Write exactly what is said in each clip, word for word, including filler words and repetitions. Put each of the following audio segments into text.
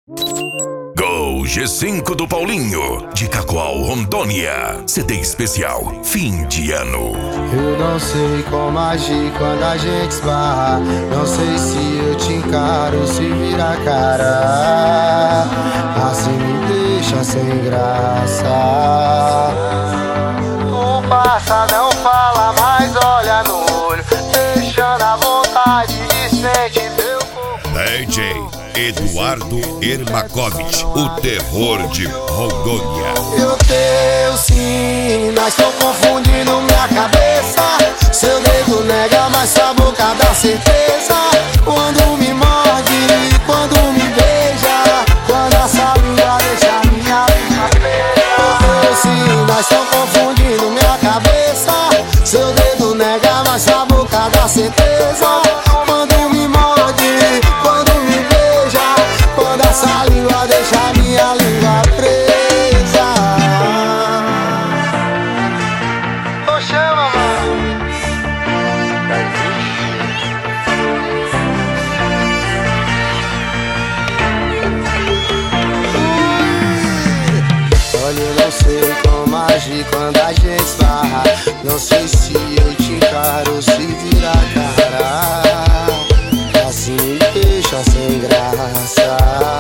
Go G cinco do Paulinho, de Cacoal, Rondônia. C D especial, fim de ano. Eu não sei como agir quando a gente esbarra. Não sei se eu te encaro, se vira cara. Assim me deixa sem graça. Tu passa, não fala, mas olha no olho, deixando a vontade de sentir teu corpo. D J Eduardo Ermakovich, o terror de Rondônia. Eu teu sim, mas tô confundindo minha cabeça. Seu dedo nega, mas sua boca dá certeza. Quando me morde, quando me beija, quando essa língua deixa minha língua presa. Eu teu sim, mas tô confundindo minha cabeça. Seu dedo nega, mas sua boca dá certeza. Quando me morde, quando me beija, quando essa língua deixa minha língua presa. Ô, chama, mano. Olha, eu não sei como agir quando a gente esbarra. Não sei se eu te encaro ou se vira cara. Assim me deixa sem graça.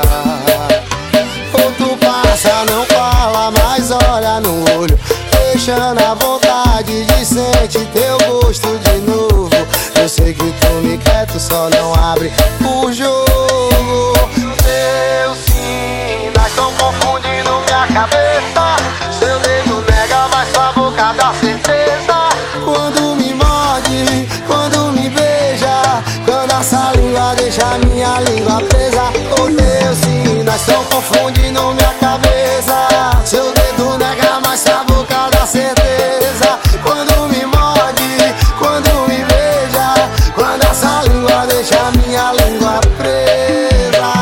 Ou tu passa, não fala, mas olha no olho, deixando a vontade de sentir teu gosto de novo. Eu sei que tu me quer, tu só não abre o jogo. Eu sim, nós tão confundindo minha cabeça. Seu dedo nega, mas sua boca dá certeza. Quando me morde, quando me beija, quando essa língua deixa minha língua presa. Oh Deus, sim, nós tão confundindo minha cabeça. Seu dedo nega, mas sua boca dá certeza. Quando me morde, quando me beija, quando essa língua deixa minha língua presa.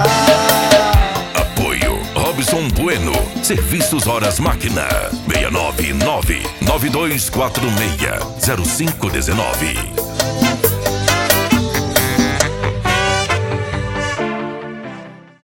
Apoio Robson Bueno, Serviços Horas Máquina, seis nove nove, nove dois quatro seis, zero cinco um nove.